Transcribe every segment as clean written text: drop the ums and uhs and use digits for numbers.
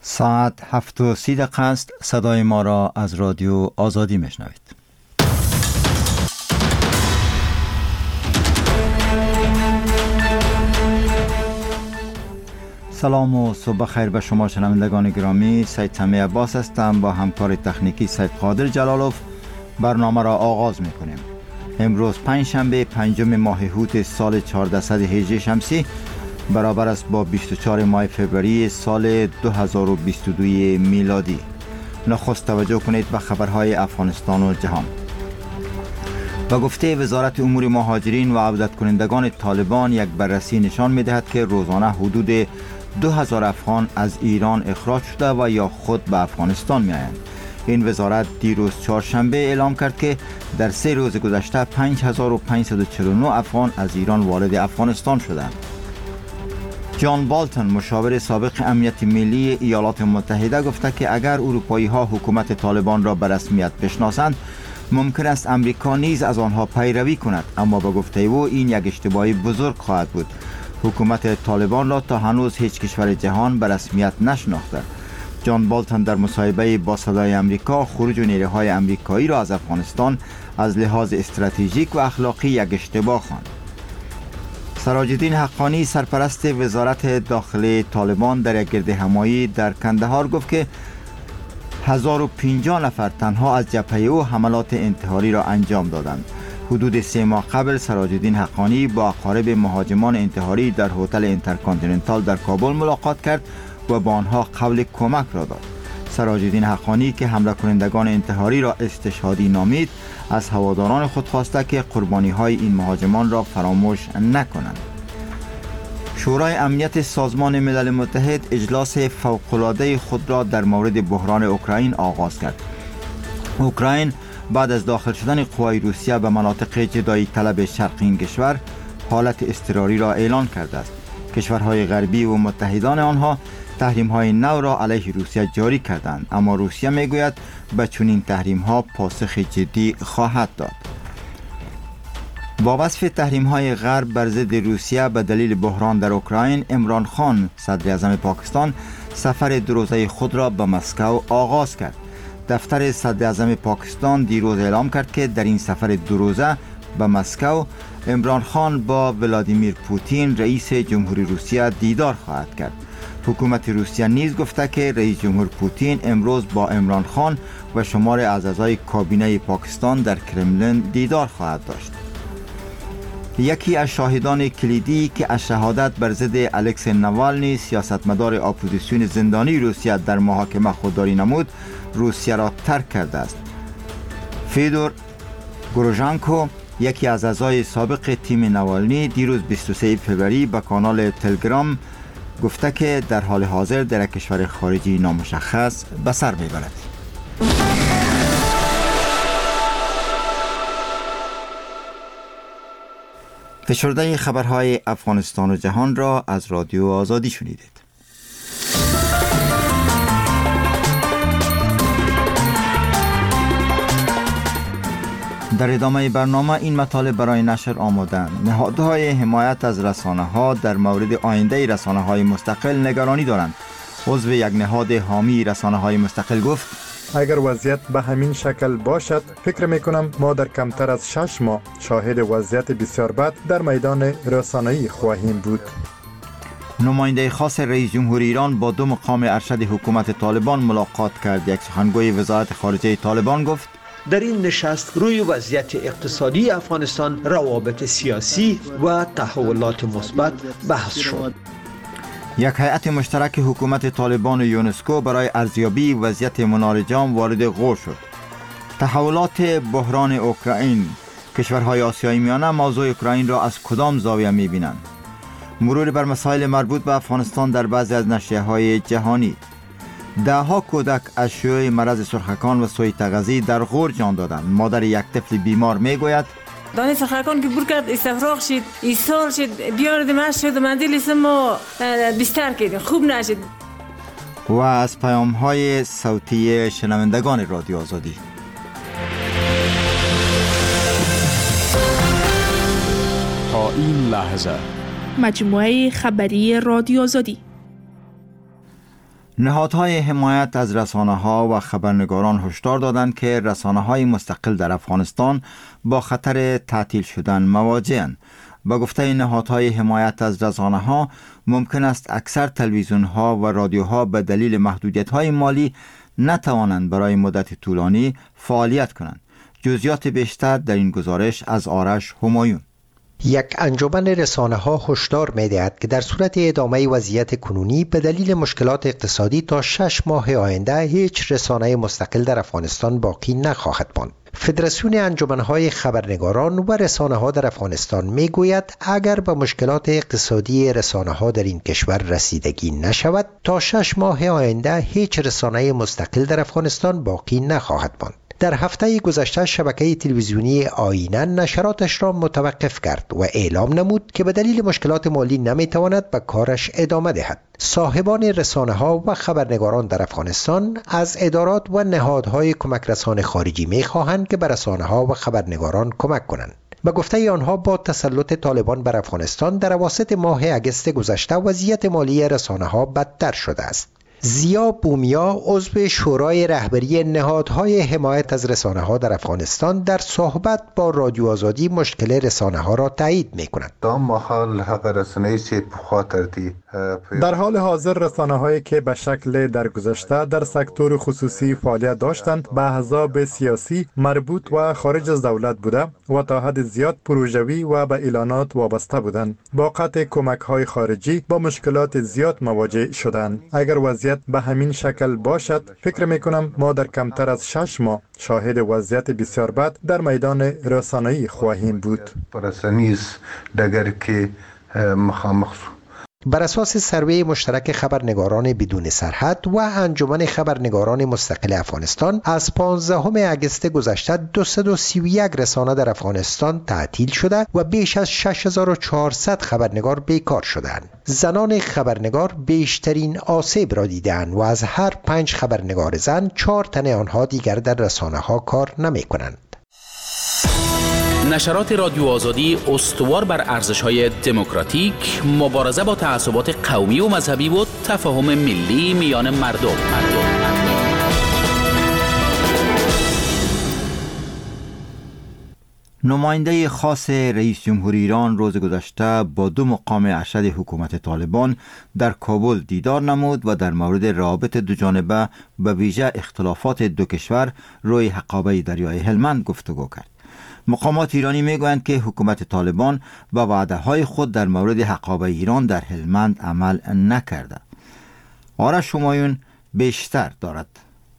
ساعت 7:30 است. صدای ما را از رادیو آزادی میشنوید. سلام و صبح خیر به شما شنوندگان گرامی. سید سمی عباس هستم. با همکار تکنیکی سید قادر جلالوف برنامه را آغاز میکنیم. امروز پنجشنبه 5 ماه هوت سال 1418 شمسی برابر است با 24 ماه فوریه سال 2022 میلادی. نخست توجه کنید به خبرهای افغانستان و جهان. به گفته وزارت امور مهاجرین و عودت کنندگان طالبان، یک بررسی نشان می‌دهد که روزانه حدود 2000 افغان از ایران اخراج شده و یا خود به افغانستان می‌آیند. این وزارت دیروز چهارشنبه اعلام کرد که در 3 روز گذشته 5549 افغان از ایران وارد افغانستان شدند. جان بالتون، مشاور سابق امنیت ملی ایالات متحده، گفته که اگر اروپایی ها حکومت طالبان را به رسمیت بشناسند، ممکن است امریکا نیز از آنها پیروی کند، اما با گفته او این یک اشتباه بزرگ خواهد بود. حکومت طالبان را تا هنوز هیچ کشور جهان به رسمیت نشناخته. جان بالتون در مصاحبه با صدای امریکا خروج نیروهای امریکایی را از افغانستان از لحاظ استراتژیک و اخلاقی یک اشتباه خواند. سراج الدین حقانی، سرپرست وزارت داخلی طالبان، در یک گردهمایی در کندهار گفت که 1050 نفر تنها از جبهه او حملات انتحاری را انجام دادند. حدود 3 ماه قبل سراج الدین حقانی با اقارب مهاجمان انتحاری در هتل اینترکانتیننتال در کابل ملاقات کرد و با آنها قول کمک را داد. سراج الدین حقانی که حمله کنندگان انتحاری را استشهادی نامید، از هواداران خود خواسته که قربانی های این مهاجمان را فراموش نکنند. شورای امنیت سازمان ملل متحد اجلاس فوق‌العاده خود را در مورد بحران اوکراین آغاز کرد. اوکراین بعد از داخل شدن قوای روسیه به مناطق جدایی طلب شرقی این کشور، حالت اضطراری را اعلان کرده است. کشورهای غربی و متحدان آنها تحریم‌های نو را علیه روسیه جاری کردند، اما روسیه میگوید به چنین تحریم‌ها پاسخ جدی خواهد داد. با وصف تحریم‌های غرب بر ضد روسیه به دلیل بحران در اوکراین، عمران خان صدر اعظم پاکستان سفر 2 روزه خود را به مسکو آغاز کرد. دفتر صدر اعظم پاکستان دیروز اعلام کرد که در این سفر 2 روزه به مسکو عمران خان با ولادیمیر پوتین رئیس جمهوری روسیه دیدار خواهد کرد. حکومت روسیه نیز گفته که رئیس جمهور پوتین امروز با عمران خان و شمار از اعضای کابینه پاکستان در کرملین دیدار خواهد داشت. یکی از شاهدان کلیدی که از شهادت بر ضد الکسی نوالنی، سیاستمدار اپوزیسیون زندانی روسیه، در محاکمه خودداری نمود، روسیه را ترک کرده است. فیدور گروژانکو، یکی از اعضای سابق تیم نوالنی، دیروز 23 فوریه به کانال تلگرام گفته که در حال حاضر در کشور خارجی نامشخص به سر میبرد. فشرده خبرهای افغانستان و جهان را از رادیو آزادی شنیدید. در ادامه برنامه این مطالب برای نشر آمدند. نهادهای حمایت از رسانه‌ها در مورد آینده رسانه‌های مستقل نگرانی دارند. عضو یک نهاد حامی رسانه‌های مستقل گفت: اگر وضعیت به همین شکل باشد، فکر می‌کنم ما در کمتر از 6 ماه شاهد وضعیت بسیار بد در میدان رسانه‌ای خواهیم بود. نماینده خاص رئیس جمهور ایران با 2 مقام ارشد حکومت طالبان ملاقات کرد. یک سخنگوی وزارت خارجه طالبان گفت: در این نشست روی وضعیت اقتصادی افغانستان، روابط سیاسی و تحولات مثبت بحث شد. یک هیئت مشترک حکومت طالبان و یونسکو برای ارزیابی وضعیت منار جام وارد غور شد. تحولات بحران اوکراین. کشورهای آسیای میانه موضوع اوکراین را از کدام زاویه می‌بینند؟ مرور بر مسائل مربوط به افغانستان در بعضی از نشریه‌های جهانی. 10 کودک از شیوع مرض سرخکان و سوی تغذی در غور جان دادند. مادر یک طفل بیمار میگوید: دانه سرخکان که بور کرد استفراغ شد، ایسال شد، بیارد مشت شد و منزل اسم ما بستر کردیم، خوب نشد. و از پیام‌های صوتی شنوندگان رادیو آزادی. تا این لحظه مجموعه خبری رادیو آزادی. نهادهای حمایت از رسانه‌ها و خبرنگاران هشدار دادند که رسانه‌های مستقل در افغانستان با خطر تعطیل شدن مواجه‌اند. با گفته نهادهای حمایت از رسانه‌ها ممکن است اکثر تلویزیون‌ها و رادیوها به دلیل محدودیت‌های مالی نتوانند برای مدت طولانی فعالیت کنند. جزئیات بیشتر در این گزارش از آرش همایون. یک انجمن رسانه‌ها هشدار می‌دهد که در صورت ادامه وضعیت کنونی به دلیل مشکلات اقتصادی تا 6 ماه آینده هیچ رسانه مستقل در افغانستان باقی نخواهد ماند. فدراسیون انجمن‌های خبرنگاران و رسانه‌ها در افغانستان می‌گوید اگر به مشکلات اقتصادی رسانه‌ها در این کشور رسیدگی نشود تا 6 ماه آینده هیچ رسانه مستقل در افغانستان باقی نخواهد ماند. در هفته گذشته شبکه تلویزیونی آینه نشراتش را متوقف کرد و اعلام نمود که به دلیل مشکلات مالی نمیتواند به کارش ادامه دهد. صاحبان رسانه‌ها و خبرنگاران در افغانستان از ادارات و نهادهای کمک رسان خارجی می‌خواهند که به رسانه‌ها و خبرنگاران کمک کنند. به گفته آنها با تسلط طالبان بر افغانستان در اواسط ماه اگست گذشته وضعیت مالی رسانه‌ها بدتر شده است. زیا بومیا عضو شورای رهبری نهادهای حمایت از رسانه‌ها در افغانستان در صحبت با رادیو آزادی مشکل رسانه‌ها را تایید می‌کند. در حال حاضر رسانه‌هایی که به شکل درگذشته در سکتور خصوصی فعالیت داشتند به احزاب سیاسی مربوط و خارج از دولت بوده و تا حد زیاد پروژوی و به اعلانات وابسته بودند. با قطع کمک‌های خارجی با مشکلات زیاد مواجه شدند. اگر وضعیت به همین شکل باشد فکر می‌کنم ما در کمتر از 6 ماه شاهد وضعیت بسیار بد در میدان رسانه‌ای خواهیم بود. بر اساس سروی مشترک خبرنگاران بدون سرحد و انجمن خبرنگاران مستقل افغانستان از 15 اگست گذشته 231 رسانه در افغانستان تعطیل شده و بیش از 6400 خبرنگار بیکار شدند. زنان خبرنگار بیشترین آسیب را دیدند و از هر 5 خبرنگار زن 4 تن آنها دیگر در رسانه ها کار نمی کنند. نشرات رادیو آزادی استوار بر ارزش‌های دموکراتیک، مبارزه با تعصبات قومی و مذهبی و تفاهم ملی میان مردم. نماینده خاص رئیس جمهوری ایران روز گذشته با 2 مقام ارشد حکومت طالبان در کابل دیدار نمود و در مورد روابط دوجانبه به ویژه اختلافات دو کشور روی حقابه دریای هلمند گفتگو کرد. مقامات ایرانی میگویند که حکومت طالبان به وعده‌های خود در مورد حقابه ایران در هلمند عمل نکرده. آرش همایون بیشتر دارد.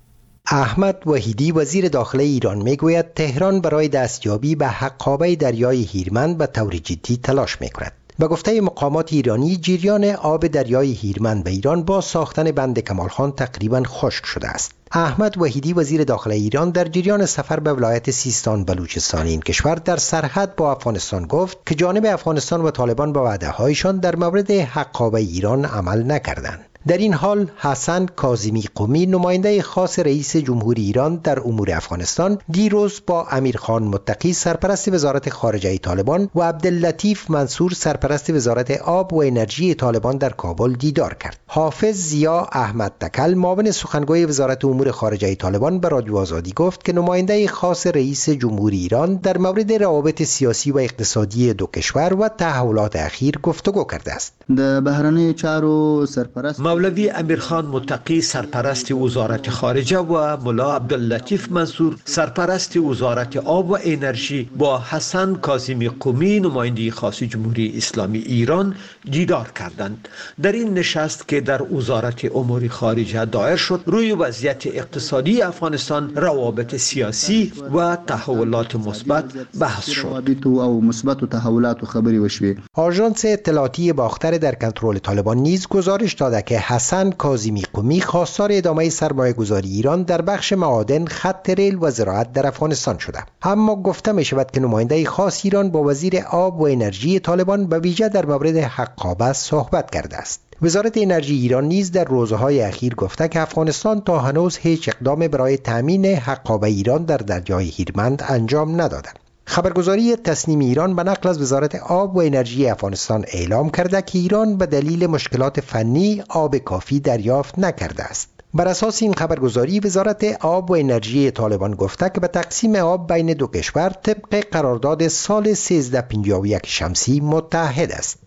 احمد وحیدی وزیر داخله ایران میگوید تهران برای دستیابی به حقابه دریای هیرمند به طور جدی تلاش میکند. به گفته مقامات ایرانی جریان آب دریای هیرمند به ایران با ساختن بند کمالخان تقریبا خشک شده است. احمد وحیدی وزیر داخله ایران در جریان سفر به ولایت سیستان بلوچستان این کشور در سرحد با افغانستان گفت که جانب افغانستان و طالبان به وعده‌هایشان در مورد حقابه ایران عمل نکردند. در این حال حسن کاظمی قمی نماینده خاص رئیس جمهوری ایران در امور افغانستان دیروز با امیرخان متقی سرپرست وزارت خارجه طالبان و عبداللطیف منصور سرپرست وزارت آب و انرژی طالبان در کابل دیدار کرد. حافظ ضیا احمد تکل معاون سخنگوی وزارت امور خارجه طالبان به رادیو آزادی گفت که نماینده خاص رئیس جمهوری ایران در مورد روابط سیاسی و اقتصادی دو کشور و تحولات اخیر گفتگو کرده است. د بهرنی چارو سرپرست مولوی امیرخان متقی سرپرست وزارت خارجه و ملا عبداللطیف منصور سرپرست وزارت آب و انرژی با حسن کاظمی قمی نماینده خاص جمهوری اسلامی ایران دیدار کردند. در این نشست که در وزارت امور خارجه دایر شد روی وضعیت اقتصادی افغانستان، روابط سیاسی و تحولات مثبت بحث شد. او مثبت تحولات خبری وشوی. آژانس اطلاعاتی باختر در کنترل طالبان نیز گزارش داده که حسن کاظمی قمی خواستار ادامه سرمایه‌گذاری ایران در بخش معادن، خط ریل و زراعت در افغانستان شده. اما گفته می شود که نماینده خاص ایران با وزیر آب و انرژی طالبان به ویژه در مورد حقابه صحبت کرده است. وزارت انرژی ایران نیز در روزهای اخیر گفته که افغانستان تا هنوز هیچ اقدام برای تامین حقابه ایران در دریای هیرمند انجام نداده. خبرگزاری تصنیم ایران به نقل از وزارت آب و انرژی افغانستان اعلام کرده که ایران به دلیل مشکلات فنی آب کافی دریافت نکرده است. بر اساس این خبرگزاری وزارت آب و انرژی طالبان گفته که به تقسیم آب بین دو کشور طبق قرارداد سال 1351 شمسی متحد است.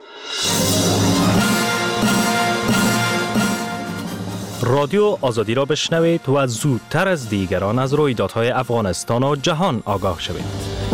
رادیو آزادی را بشنوید و زودتر از دیگران از رویدادهای افغانستان و جهان آگاه شوید.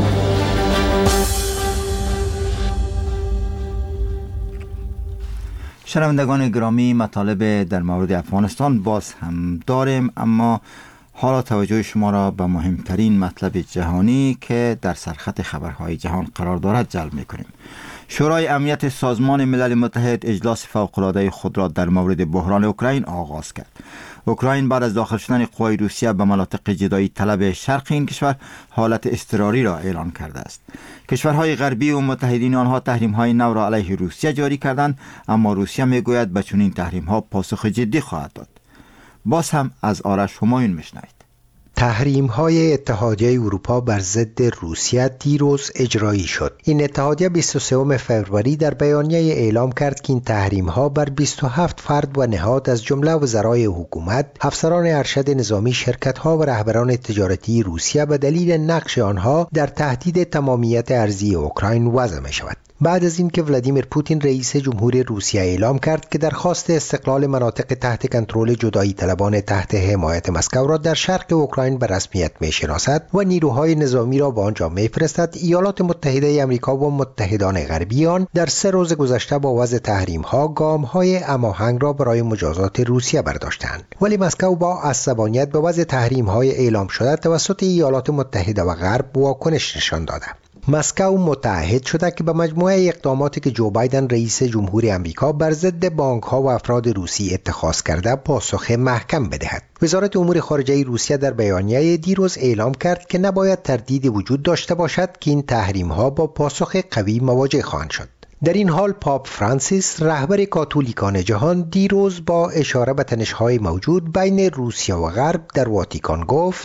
شنوندگان گرامی، مطالب در مورد افغانستان باز هم داریم، اما حالا توجه شما را به مهمترین مطلب جهانی که در سرخط خبرهای جهان قرار دارد جلب می‌کنیم. شورای امنیت سازمان ملل متحد اجلاس فوق‌العاده خود را در مورد بحران اوکراین آغاز کرد. اوکراین بعد از داخل شدن قوای روسیه به مناطق جدایی طلب شرق این کشور حالت اضطراری را اعلان کرده است. کشورهای غربی و متحدین آنها تحریم‌های نو را علیه روسیه جاری کردند، اما روسیه میگوید به چنین تحریم‌ها پاسخ جدی خواهد داد. باز هم از آرش همایون میشنوید. تحریم‌های اتحادیه اروپا بر ضد روسیه دیروز اجرایی شد. این اتحادیه 23 فوریه در بیانیه اعلام کرد که این تحریم‌ها بر 27 فرد و نهاد از جمله وزرای حکومت، افسران ارشد نظامی، شرکت‌ها و رهبران تجارتی روسیه به دلیل نقش آنها در تهدید تمامیت ارضی اوکراین وضع می‌شود. بعد از اینکه ولادیمیر پوتین رئیس جمهور روسیه اعلام کرد که درخواست استقلال مناطق تحت کنترل جدایی طلبان تحت حمایت مسکو را در شرق اوکراین به رسمیت می‌شناسد و نیروهای نظامی را به آنجا می‌فرستد، ایالات متحده آمریکا و متحدان غربی آن در 3 روز گذشته با وضع تحریم‌ها گام‌های هماهنگ را برای مجازات روسیه برداشتند. ولی مسکو با عصبانیت به وضع تحریم‌های اعلام شده توسط ایالات متحده و غرب واکنش نشان داده. مسکو متعهد شده که به مجموعه اقداماتی که جو بایدن رئیس جمهور آمریکا بر ضد بانک‌ها و افراد روسی اتخاذ کرده پاسخ محکم بدهد. وزارت امور خارجه روسیه در بیانیه دیروز اعلام کرد که نباید تردیدی وجود داشته باشد که این تحریم‌ها با پاسخ قوی مواجه خواهند شد. در این حال پاپ فرانسیس رهبر کاتولیکان جهان دیروز با اشاره به تنش‌های موجود بین روسیه و غرب در واتیکان گفت: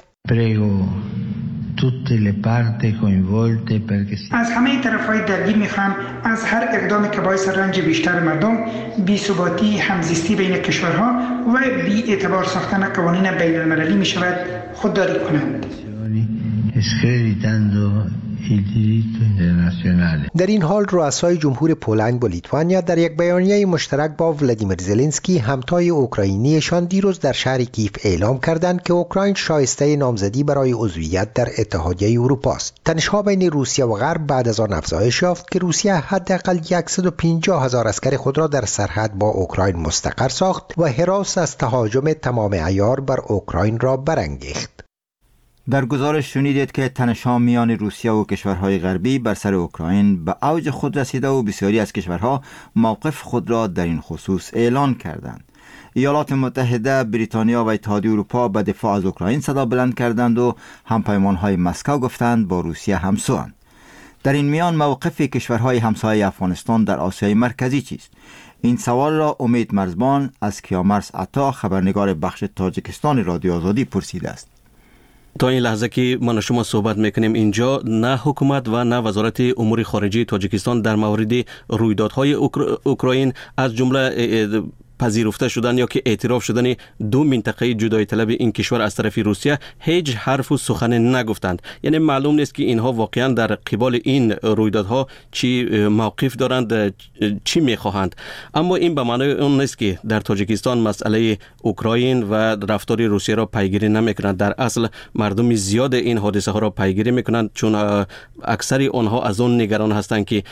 از همه طرف‌های درگیر می‌خواهم از هر اقدامی که باعث رنج بیشتر مردم، بی‌ثباتی همزیستی بین کشورها و بی‌اعتبار ساختن قوانین بین‌المللی می‌شود خودداری کنند. در این حال رؤسای جمهور پولند و لیتوانیا در یک بیانیه مشترک با ولادیمیر زلنسکی همتای اوکراینیشان دیروز در شهر کیف اعلام کردند که اوکراین شایسته نامزدی برای عضویت در اتحادیه اروپا است. تنش‌ها بین روسیه و غرب بعد از آن افزایش یافت که روسیه حداقل 150,000 عسکر خود را در سرحد با اوکراین مستقر ساخت و هراس از تهاجم تمام عیار بر اوکراین را برانگیخت. در گزارش شنیدید که تنش‌ها میان روسیه و کشورهای غربی بر سر اوکراین به اوج خود رسیده و بسیاری از کشورها موقف خود را در این خصوص اعلان کردند. ایالات متحده، بریتانیا و اتحادیه اروپا به دفاع از اوکراین صدا بلند کردند و همپیمان‌های مسکو گفتند با روسیه همسوند. در این میان موقف کشورهای همسایه افغانستان در آسیای مرکزی چیست؟ این سوال را امید مرزبان از کیامرز عطا، خبرنگار بخش تاجیکستان رادیو آزادی پرسیده است. تا این لحظه که من و شما صحبت میکنیم اینجا نه حکومت و نه وزارت امور خارجه تاجیکستان در مورد رویدادهای اوکراین از جمله پذیرفته شدن یا که اعتراف شدن 2 منطقه جدایی طلب این کشور از طرف روسیه هیچ حرف و سخن نگفتند. یعنی معلوم نیست که اینها واقعا در قبال این رویدادها چی موقف دارند، چی میخواهند. اما این به معنای اون نیست که در تاجیکستان مسئله اوکراین و رفتار روسیه را پیگیری نمیکنند. در اصل مردم زیاد این حادثه ها را پیگیری میکنند، چون اکثر آنها از اون نگران هستند که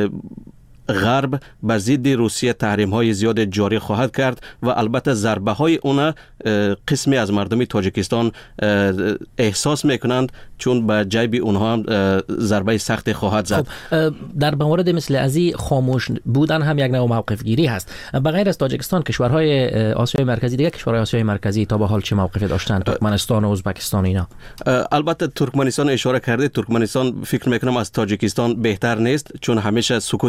غرب بر ضد روسیه تحریم‌های زیاد جاری خواهد کرد و البته ضربه‌های اون قسمی از مردم تاجیکستان احساس میکنند، چون به جیب اونها هم ضربه سخت خواهد زد. خب در مورد مثل ازی خاموش بودن هم یک نوع موقف گیری هست. به غیر از تاجیکستان کشورهای آسیای مرکزی، دیگه کشورهای آسیای مرکزی تا به حال چه موقفی داشتن؟ ترکمنستان و ازبکستان اینا. البته ترکمنستان اشاره کرده. ترکمنستان فکر میکنم از تاجیکستان بهتر نیست، چون همیشه سکوت اختیار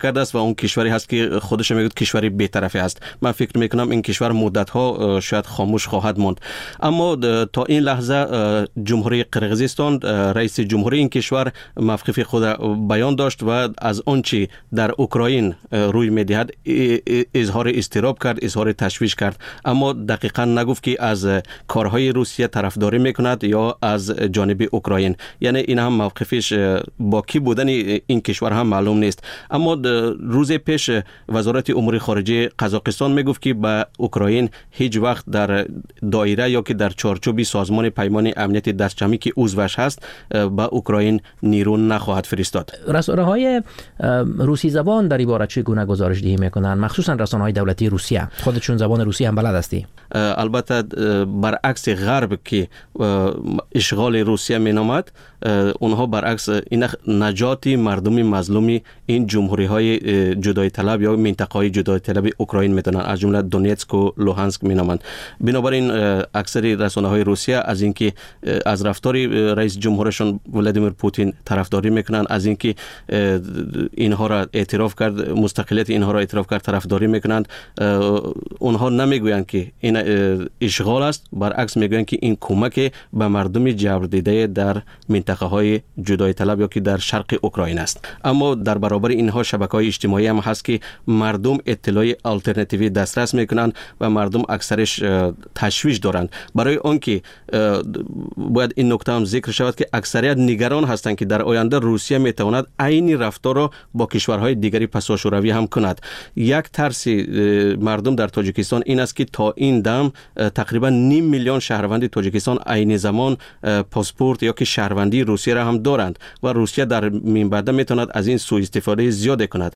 کرده است و اون کشوری هست که خودش میگه کشوری بی‌طرفی است. من فکر میکنم این کشور مدت ها شاید خاموش خواهد ماند. اما تا این لحظه جمهوری قرقیزستان، رئیس جمهوری این کشور موقف خود بیان داشت و از آنچه در اوکراین روی میدهد اظهار اضطراب کرد، اظهار تشویش کرد، اما دقیقاً نگفت که از کارهای روسیه طرفداری میکند یا از جانب اوکراین. یعنی این هم موقفش با کی بودن این کشور هم معلوم نیست. اما روز پیش وزارت امور خارجه قزاقستان میگفت که به اوکراین هیچ وقت در دایره یا که در چارچوب سازمان پیمان امنیت دستجمعی که عضوش هست به اوکراین نیرو نخواهد فرستاد. رسانه‌های روسی زبان در این باره چگونه گزارش دهی میکنن، مخصوصا رسانه‌های دولتی روسیه؟ خودشون زبان روسی هم بلد هستی؟ البته برعکس غرب که اشغال روسیه مینامد، اونها برعکس این نجات مردم مظلوم این جمهوری های جدای طلب یا منطقه های جدای طلب اوکراین میدونن، از جمله دونیتسک و لوهانسک مینامند. بنابراین اکثر رسانه های روسیه از اینکه از رفتار رئیس جمهورشون ولادیمیر پوتین طرفداری میکنن، از اینکه اینها را اعتراف کرد، مستقلیت اینها را اعتراف کرد طرفداری میکنند. اونها نمیگویند که این اشغال است، برعکس میگویند که این کمک به مردم جبر دیده در منطقه های جدای طلب یا که در شرق اوکراین است. اما در برابر اینها شبکه‌های اجتماعی هم هست که مردم اطلاع آلترناتیوی دسترس میکنند و مردم اکثرش تشویش دارند. برای آنکه باید این نکته هم ذکر شود که اکثریت نگران هستند که در آینده روسیه میتواند عین رفتار را با کشورهای دیگری پساشوروی هم کند. یک ترس مردم در تاجیکستان این است که تا این دم تقریبا 5 میلیون شهروند تاجیکستان عین زمان پاسپورت یا که شهروندی روسیه را هم دارند و روسیه در این بعد میتواند از این سوء استفاده زیاد کند.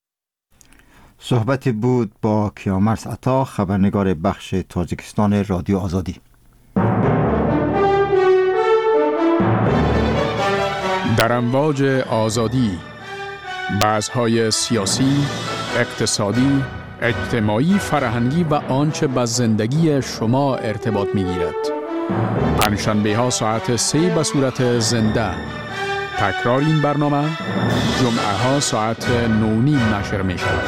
صحبتی بود با کیامرز عطا، خبرنگار بخش تاجیکستان رادیو آزادی. در امواج آزادی، بحث‌های سیاسی، اقتصادی، اجتماعی، فرهنگی و آنچه به زندگی شما ارتباط می‌گیرد. پنجشنبه ها ساعت 3 به صورت زنده. تکرار این برنامه جمعه ها ساعت 9:30 نشر می شود.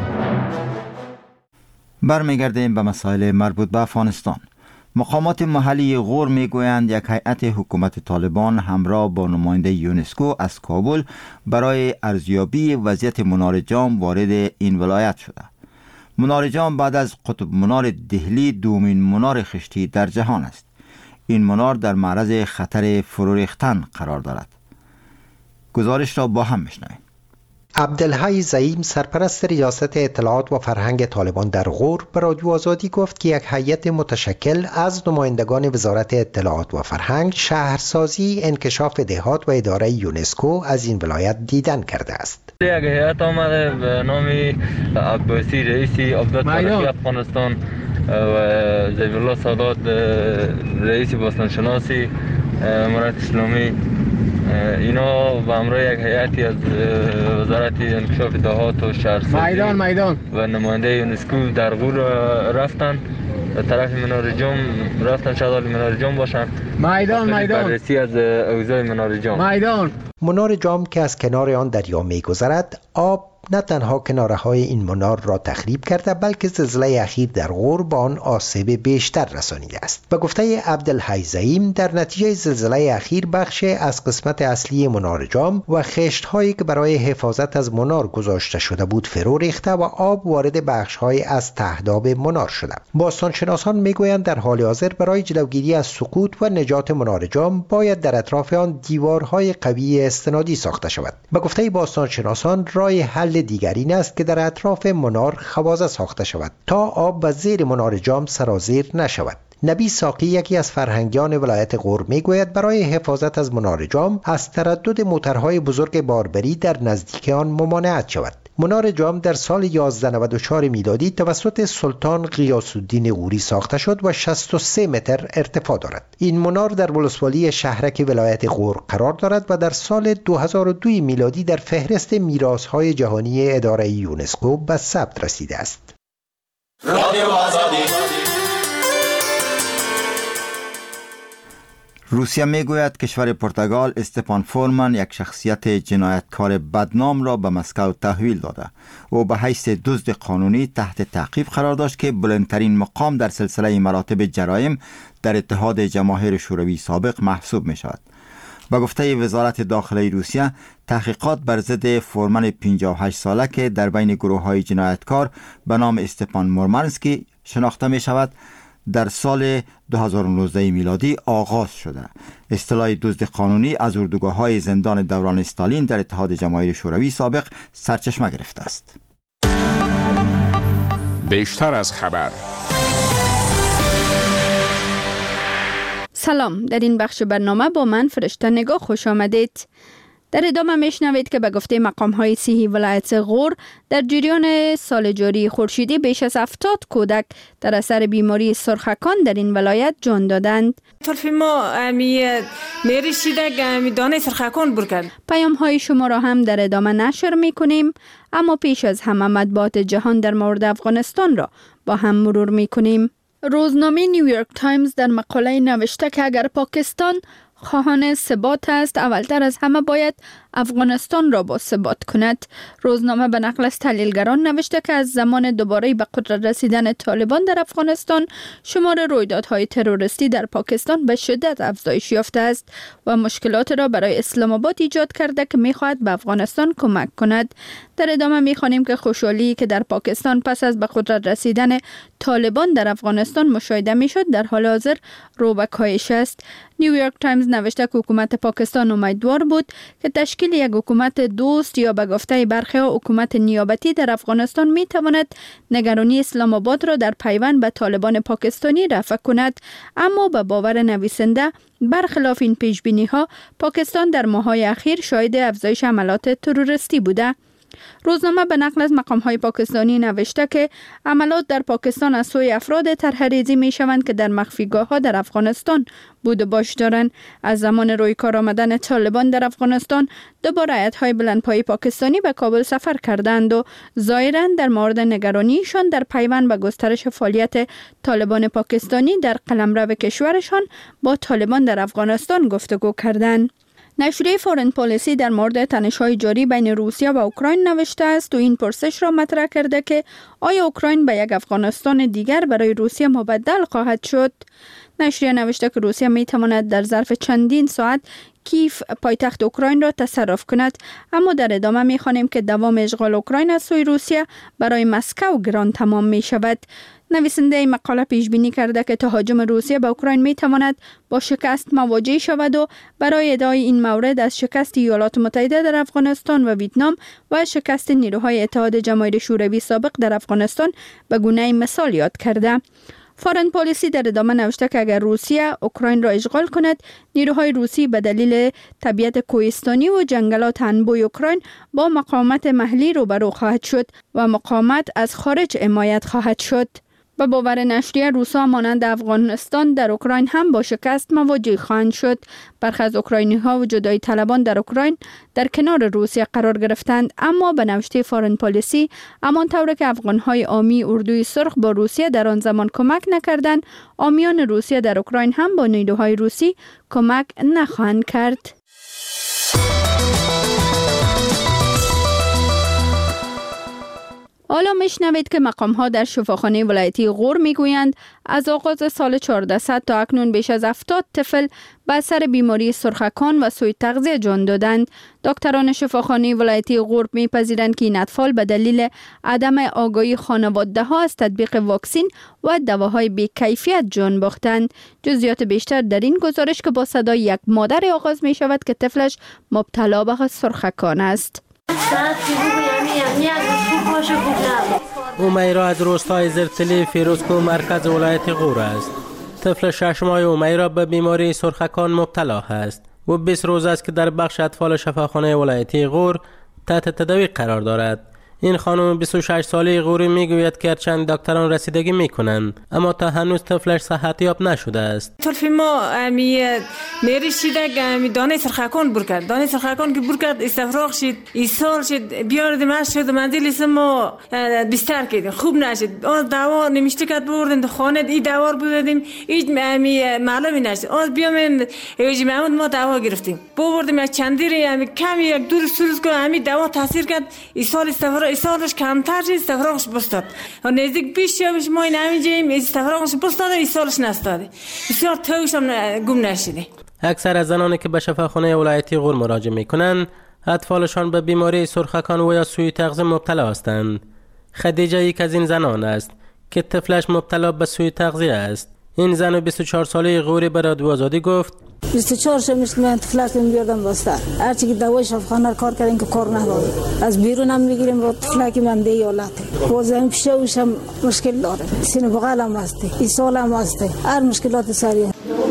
برمیگردیم به مسائل مربوط به افغانستان. مقامات محلی غور میگویند یک هیئت حکومت طالبان همراه با نماینده یونسکو از کابل برای ارزیابی وضعیت منار جام وارد این ولایت شده. منار جام بعد از قطب منار دهلی دومین منار خشتی در جهان است. این منار در معرض خطر فرو ریختن قرار دارد. گزارش را با هم میشنویم. عبدالحی زعیم سرپرست ریاست اطلاعات و فرهنگ طالبان در غور به رادیو آزادی گفت که یک هیئت متشکل از نمایندگان وزارت اطلاعات و فرهنگ، شهرسازی، انکشاف دهات و اداره یونسکو از این ولایت دیدن کرده است. یک هیئت آمده به نام عباسی رئیس عبدت تاریخی افغانستان و ضیف الله سادات رئیس باستانشناسی امارت اسلامی، اینا به همراه یک هیئتی از وزارت انکشاف دهات و شهرسازی و نماینده یونسکو در غور رفتن به طرف منار جام رفتن، شغال منار جام باشن بررسی از اوضاع منار جام. منار جام که از کنار آن دریا می‌گذرد، آب نه تنها کناره‌های این منار را تخریب کرده بلکه زلزله اخیر در غور با آن آسیب بیشتر رسانیده است. به گفته عبدالحی زعیم، در نتیجه زلزله اخیر بخش از قسمت اصلی منار جام و خشت‌هایی که برای حفاظت از منار گذاشته شده بود فرو ریخته و آب وارد بخش‌های از تهداب منار شده. باستانشناسان میگویند در حال حاضر برای جلوگیری از سقوط و نجات منار جام باید در اطراف آن دیوارهای قوی استنادی ساخته شود. به گفته باستانشناسان راه حل دیگر این است که در اطراف منار خوازه ساخته شود تا آب و زیر منار جام سرازیر نشود. نبی ساقی یکی از فرهنگیان ولایت غور میگوید برای حفاظت از منار جام از تردد موترهای بزرگ باربری در نزدیک آن ممانعت شود. منار جام در سال 1194 میلادی توسط سلطان غیاث الدین غوری ساخته شد و 63 متر ارتفاع دارد. این منار در ولسوالی شهرک ولایت غور قرار دارد و در سال 2002 میلادی در فهرست میراث‌های جهانی اداره یونسکو به ثبت رسیده است. روسیه میگوید کشور پرتغال استپان فورمن یک شخصیت جنایتکار بدنام را به مسکو تحویل داده و به حیث دزد قانونی تحت تعقیب قرار داشت که بلندترین مقام در سلسله مراتب جرایم در اتحاد جماهیر شوروی سابق محسوب می شود. به گفته وزارت داخلی روسیه، تحقیقات بر ضد فورمن 58 ساله که در بین گروه‌های جنایتکار به نام استپان مورمانسکی شناخته می شود در سال 2019 میلادی آغاز شده. اصطلاح دزد قانونی از اردوگاه‌های زندان دوران استالین در اتحاد جماهیر شوروی سابق سرچشمه گرفته است. بیشتر از خبر. سلام، در این بخش برنامه با من فرشته نگاه خوش آمدید. در ادامه میشنوید که به گفته مقام‌های صحی ولایت غور در جریان سال جاری خورشیدی بیش از 70 کودک در اثر بیماری سرخکان در این ولایت جان دادند. طرف ما میرشیده که دانه سرخکان برکن. پیام‌های شما را هم در ادامه نشر می‌کنیم، اما پیش از همه مطبوعات جهان در مورد افغانستان را با هم مرور می‌کنیم. روزنامه نیویورک تایمز در مقاله نوشته که اگر پاکستان خواهان ثبات است، اولتر از همه باید افغانستان را با ثبات کند. روزنامه به نقل از تحلیلگران نوشته که از زمان دوباره به قدرت رسیدن طالبان در افغانستان، شمار رویدادهای تروریستی در پاکستان به شدت افزایش یافته است و مشکلات را برای اسلام آباد ایجاد کرده که می‌خواهد به افغانستان کمک کند. در ادامه می‌خوانیم که خوشحالی که در پاکستان پس از به قدرت رسیدن طالبان در افغانستان مشاهده می‌شد، در حال حاضر رو به کاهش است. نیویورک تایمز نوشته که حکومت پاکستان امیدوار بود که تشکیل یک حکومت دوست یا به گفته برخی‌ها حکومت نیابتی در افغانستان می تواند نگرانی اسلام آباد را در پیوند به طالبان پاکستانی رفع کند، اما به باور نویسنده برخلاف این پیش‌بینی‌ها پاکستان در ماه‌های اخیر شاهد افزایش حملات تروریستی بوده. روزنامه به نقل از مقام‌های پاکستانی نوشته که عملات در پاکستان از سوی افراد طرح‌ریزی می‌شوند که در مخفیگاه‌ها در افغانستان بود و باش دارند. از زمان روی کار آمدن طالبان در افغانستان، دوباره هیئت‌های بلندپایه پاکستانی به کابل سفر کردند و ظاهراً در مورد نگرانیشان در پیوند به گسترش فعالیت طالبان پاکستانی در قلمرو کشورشان با طالبان در افغانستان گفتگو کردند. نشریه فورن پالیسی در مورد تنش‌های جاری بین روسیه و اوکراین نوشته است و این پرسش را مطرح کرده که آیا اوکراین به یک افغانستان دیگر برای روسیه مبدل خواهد شد؟ نشریه نوشته که روسیه می تواند در ظرف چندین ساعت کیف پایتخت اوکراین را تصرف کند، اما در ادامه می خوانیم که دوام اشغال اوکراین از سوی روسیه برای مسکو گران تمام می شود. نویسنده این مقاله پیش بینی کرده که تهاجم روسیه به اوکراین می تواند با شکست مواجه شود و برای ادعای این مورد از شکست ایالات متحده در افغانستان و ویتنام و شکست نیروهای اتحاد جماهیر شوروی سابق در افغانستان به گونه مثال یاد کرده. فورن پالیسی در ادامه نوشته که اگر روسیه اوکراین را اشغال کند، نیروهای روسی به دلیل طبیعت کوهستانی و جنگلات انبوی اوکراین با مقاومت محلی روبرو خواهد شد و مقاومت از خارج حمایت خواهد شد. به باور نشریه، روس‌ها مانند افغانستان در اوکراین هم با شکست مواجه خواهند شد. برخی از اوکراینی‌ها و جدایی طلبان در اوکراین در کنار روسیه قرار گرفتند، اما به نوشته فورن پالیسی، همانطور که افغان‌های عامی اردوی سرخ با روسیه در آن زمان کمک نکردند، عامیان روسیه در اوکراین هم با نیروهای روسی کمک نخواهند کرد. حالا میشنوید که مقام‌ها در شفاخانه ولایتی غور میگویند از آغاز سال 1400 تا اکنون بیش از 70 طفل به اثر بیماری سرخکان و سوء تغذیه جان دادند. دکتران شفاخانه ولایتی غور میپذیرند که این اطفال به دلیل عدم آگاهی خانواده‌ها از تطبیق واکسین و دواهای بی‌کیفیت جان باختند. جزئیات بیشتر در این گزارش که با صدای یک مادر آغاز می شود که طفلش مبتلا به سرخکان است. اومیرا از روستای زرتلی فیروزکو مرکز ولایت غور است. طفل 6 ماهه اومیرا به بیماری سرخکان مبتلا است و 20 روز است که در بخش اطفال شفاخانه ولایتی غور تحت تداوی قرار دارد. این خانم 26 ساله غوری میگوید که چند دکتران رسیدگی میکنند اما تا هنوز طفلش صحتیاب نشده است. طرف ما میری شیده دانه سرخکان بر کرد. دانه سرخکان که بر کرد استفراغ شد. ایسال شد. بیارد ماش شد. منزل ما بستر کردیم. خوب نشد. آن دوا نمیشته کرد بردیم. خانه این دوا بودیم. این معلومی نشد. آن بیام ایجی محمود ما دوا گرفتیم. بردیم یک چندی کم یک دور سوز که همین دوا تاثیر کرد. ایسال استفراغ ایسالش کمتر شد. استفراغش بستاد. و نزدیک 20 شبش ما این همینجاییم استفراغش بستاد. ایسالش نستاده. بسیار توش هم گم نشده. اکثر از زنانی که به شفاخانه ولایتی غور مراجعه میکنند اطفالشان به بیماری سرخکان و یا سوی تغذیه مبتلا هستند. خدیجه یک از این زنان است که طفلش مبتلا به سوی تغذیه است. این زن 24 ساله غوری به رادیو آزادی گفت 24 شمش من طفلکم بیاردم بسته هرچی که دوای شفاخانه کار کردیم که کار نهاد از بیرون هم میگیریم با طفلک من دی حالت بازم پیشه اوشم مشکل داره سینه بغلم هسته این سالم هسته هر مشکلات سریع.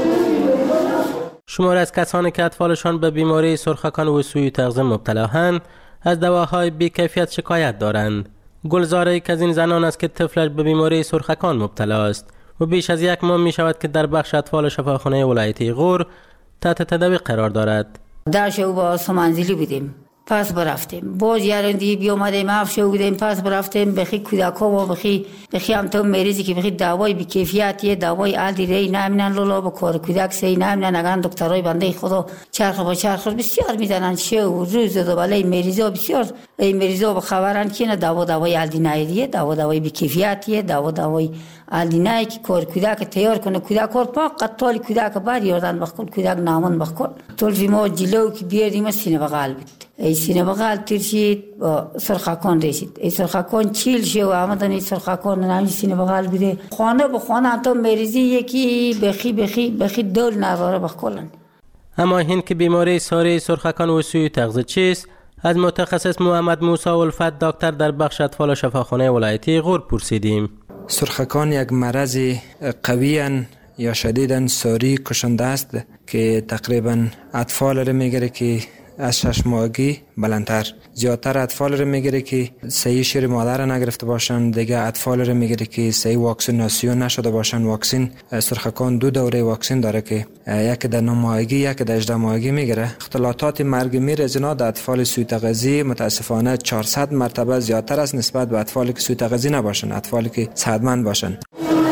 شمار از کسانی که اطفالشان به بیماری سرخکان و سوی تغذیه مبتلااند از دواهای بی‌کیفیت شکایت دارند. گلزاره یک از این زنان است که طفلش به بیماری سرخکان مبتلا است و بیش از یک ماه می شود که در بخش اطفال شفاخانه ولایتی غور تحت تداوی قرار دارد. در شو با سمنزلی بودیم پس برفتیم باز یارندی بیامدیم افشو بودیم پس برفتیم بخی کودکا و بخی هم تو مریضی که بخی دوای بی‌کیفیتیه دوای عادی ری نمیدن لولا با کار کودک سی نمیدن اگر دکترای بنده خدا چرخ با چرخ بسیار میدنن شو روز دو بالای مریضا بسیار این مریضا به خبرن که نه دوای عادی نیه دوای بی‌کیفیتیه دوای عادی نه که کار کودک تیار کنه کودک کار فقط طول کودک بر یاردن بخون کودک نامن بخون طول ما جلو که بیاردیم سینه بغل بود ای سینه بغل ترشید با سرخکان رسید ای سرخکان چیل شو آمدن ای سرخکان نمی سینه بغل بوده خانه به خانه تا مریضی یکی بخی دول نظاره بخولن. اما این که بیماری ساری سرخکان و سوی تغذیه چیست از متخصص محمد موسی الفت دکتر در بخش اطفال شفاخانه ولایتی غور پرسیدیم. سرخکان یک مرض قوی یا شدیداً ساری کشنده است که تقریباً اطفال را میگیره که از 6 ماهگی بلندتر زیادتر اطفال را میگیره که صحیح شیر مادر را نگرفته باشند دیگه اطفال را میگیره که صحیح واکسیناسیون نشده باشند. واکسین سرخکان 2 دوره واکسین داره که یکی در 9 ماهگی یکی در 18 ماهگی میگیره. اختلالات مرگ میر از اینا در اطفال سوی تغذیه متاسفانه 400 مرتبه زیادتر است نسبت به اطفالی که سوی تغذیه نباشند اطفالی که صحتمند باشند.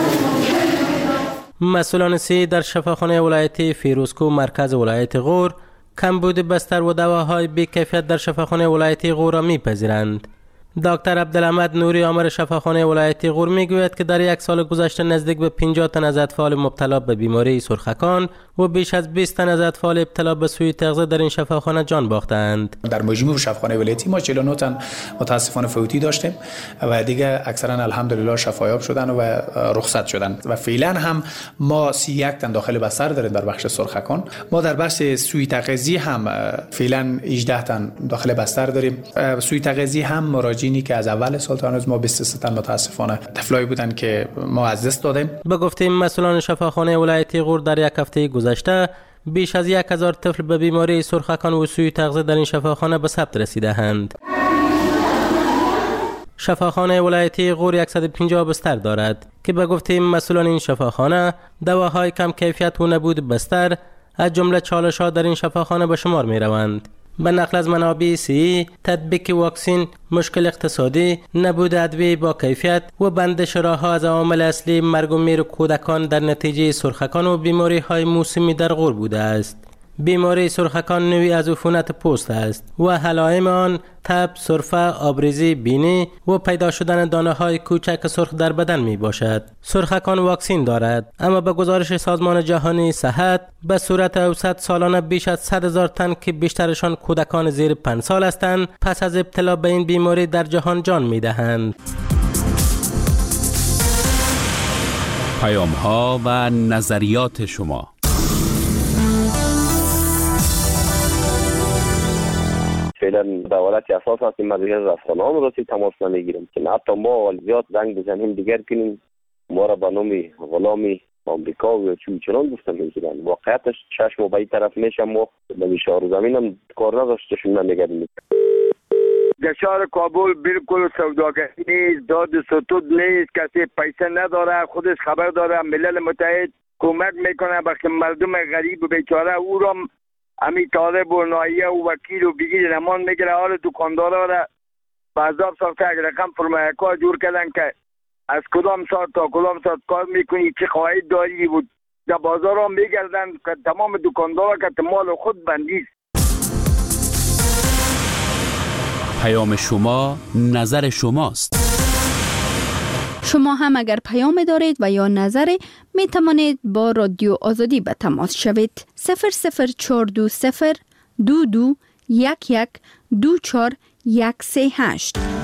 مسئولان سی در شفاخانه ولایتی فیروزکو مرکز ولایت غور کمبود بستر و دواهای بی‌کیفیت در شفاخانه ولایتی غور را می‌پذیرند. دکتر عبدالحمد نوری آمر شفاخانه ولایتی غور میگوید که در یک سال گذشته نزدیک به 50 تن از اطفال مبتلا به بیماری سرخکان و بیش از 20 تن از اطفال ابتلا به سوی تغذیه در این شفاخانه جان باختند. در مجموع شفاخانه ولایتی ما 49 تن متاسفانه فوتی داشتیم و دیگه اکثرا الحمدلله شفایاب شدن و رخصت شدن و فعلا هم ما 31 تن داخل بستر داریم در بخش سرخکان. ما در بخش سوی تغذیه هم فعلا 18 تن داخل بستر داریم. سوی تغذیه هم مراجعینی که از اول سال تا هنوز ما 23 تن متاسفانه طفلایی بودن که ما از دست دادیم. به گفته مسئولان شفاخانه ولایتی غور در یک هفته گذشته بیش از 1000 طفل به بیماری سرخکان و سوی تغذیه در این شفاخانه به ثبت رسیده‌اند. شفاخانه ولایتی غور 150 بستر دارد که به گفته مسئولان این شفاخانه دواهای کم کیفیت و نبود بستر از جمله چالش‌ها در این شفاخانه به شمار می‌روند. به نقل از منابع سی تطبیق واکسین، مشکل اقتصادی، نبود ادویه با کیفیت و بندش راه‌ها از عوامل اصلی مرگ و میر کودکان در نتیجه سرخکان و بیماری‌های موسمی در غور بوده است. بیماری سرخکان نوعی از عفونت پوست است و علائم آن تب، سرفه، آبریزی بینی و پیدا شدن دانه‌های کوچک سرخ در بدن می باشد. سرخکان واکسین دارد، اما به گزارش سازمان جهانی صحت به صورت اوسط سالانه بیش از 100,000 تن که بیشترشان کودکان زیر 5 سال هستند پس از ابتلا به این بیماری در جهان جان می دهند. پیام‌ها و نظریات شما. فعلا دولت اساس هستیم مدیریت رسانه‌ها رو تماس نمیگیریم که حتی ما زیاد زنگ بزنیم دیگر کنیم ما را به نام غلامی آمریکا و چون گفتن میگیرن. واقعیتش چشم و به این طرف میشم ما به شهر زمین هم کار نداشتشون نمیگردیم. در شهر کابل بالکل سوداگری نیست، داد ستود نیست، کسی پیسه نداره، خودش خبر داره. ملل متحد کمک میکنه به مردم غریب و بیچاره، او را همین طالب و نایه و وکیل و بگیر نمان میگیره. حال دکاندارا را به عذاب ساخته. یک رقم فرمایکار جور کردن که از کدام ساعت تا کدام ساعت کار میکنی، چه خواهید داری بود. در بازار هم میگردن که تمام دکاندارا که مال خود بندیست. پیام شما نظر شماست. شما هم اگر پیام دارید و یا نظری می توانید با رادیو آزادی به تماس شوید. 00420 22 11 24 138.